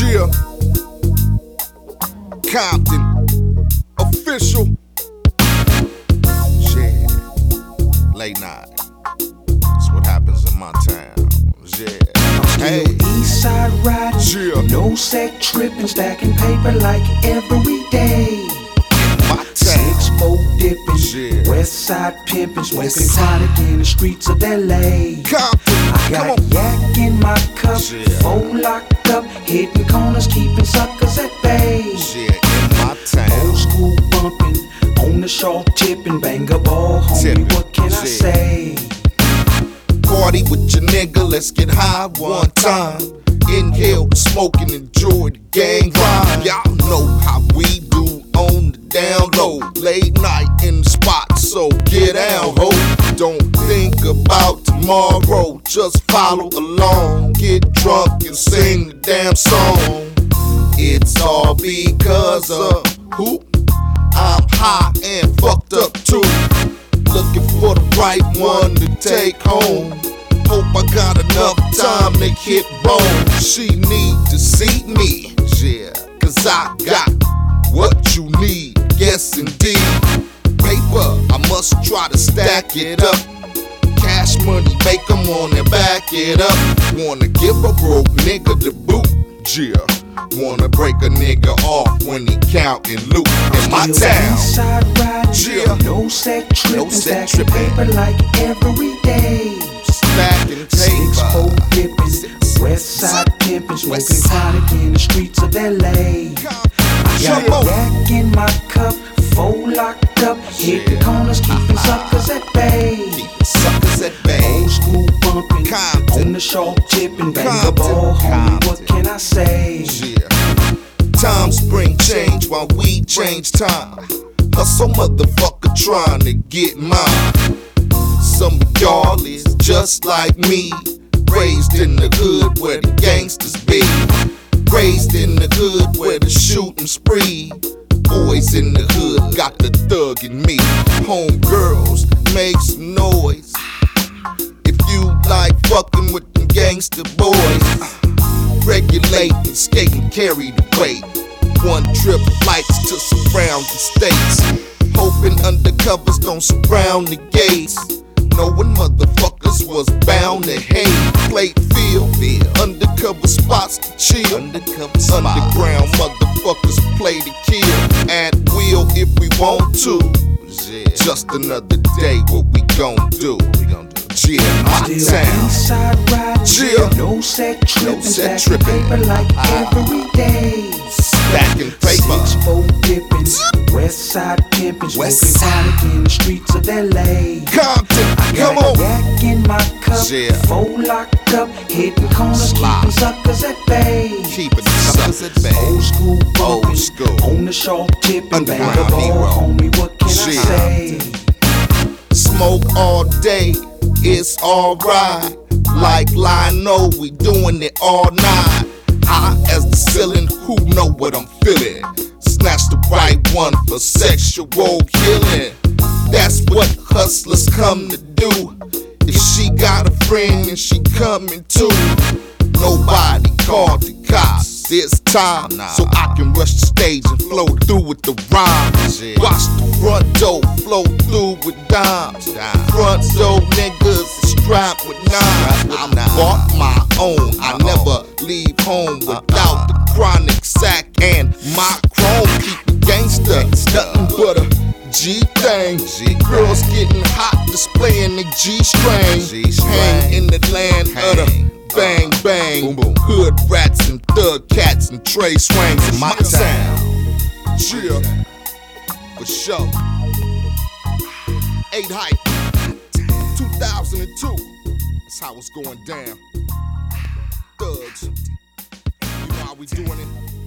Yeah, Compton, official. Yeah, late night. That's what happens in my town. Yeah, hey, East side riding, yeah, no set tripping, stacking paper like every day. my town. 6-4 dipping, Yeah. west side pimping, smoking West chronic in the streets of LA. Compton, I come got on. yak in my cup, Yeah. 4 locked up, hitting corners, keeping suckers at bay. Yeah, in my town. Old school bumping, on the short tipping, bang a ball, homie, Tipping, what can I yeah. say? Party with your nigga, let's get high one time. Inhale the smoke and enjoy the gang ride. Y'all know how we do on the down low. Late night in the spot, so get out, ho. Don't think about tomorrow, just follow along. Get drunk and sing the damn song. It's all because of who? I'm high and fucked up too. Looking for the right one to take home. Hope I got enough time to hit bone. She need to see me, yeah, cause I got what you need, yes indeed. Paper, I must try to stack it up. Cash money, make 'em wanna back it up. Wanna give a broke nigga the boot, yeah. Wanna break a nigga off when he countin' loot in my town. East side riding, Yeah. no set tripping, No set stacking tripping. paper like every day. Stacking 6-4 paper. dipping, west side pimping, smoking West side. chronic in the streets of LA. Come Got on. yak in my cup, 4 locked up, hitting Yeah. corners, keeping suckers at bay. Keep suckers at bay. Old school bumping, Compton. on the short tipping, bang the Compton. ball, homie, what Compton. can I say? Yeah. Times bring change while we change time. Hustle motherfucker trying to get mine. Some of y'all is just like me. Raised in the hood where the gangsters be. Raised in the hood where the shooting spree. Boys in the hood got the thug in me. Homegirls, make some noise. If you like fucking with them gangster boys, regulate and skate and carry the weight. One trip flights to surrounding states. Hoping undercovers don't surround the gates. Knowing motherfuckers was bound to hate. Played field, undercover spots to chill. Underground motherfuckers play to kill. At will if we want to. Just another day, what we gon' do? Yeah, my Still town. east side riding, Yeah. no set tripping, No set stacking tripping. paper like every day. Stacking paper. 6-4 dipping, west side pimping, West smoking side. chronic in the streets of LA. Compton, come Got on. yak in my cup, Yeah. 4 locked up, hitting corners, Slide. keeping suckers at bay. Keeping the suckers at bay. Old school bumping, Old school. on the short tipping, bang the Underground ball, hero. homie, what can I Yeah. say? Smoke all day, it's alright. Like Lionel, we doing it all night. High as the ceiling, who know what I'm feeling? Snatch the right one for sexual killing. That's what hustlers come to do. If she got a friend and she coming too, nobody called the cops this time, so I can rush the stage and flow through with the rhymes. Watch the front door flow through with dimes. Front door niggas strapped with knives. I bought my own. I never leave home without the chronic sack and my chrome. Keep the gangster, nothing but a G thing. Girls getting hot, displaying the G string. Hang in the land of the bang bang. Boom, boom. Hood rats and thug cats and tray swangs in my town. Chill, for sure. 8 hype, 2002. That's how it's going down. Thugs, you know how we doing it.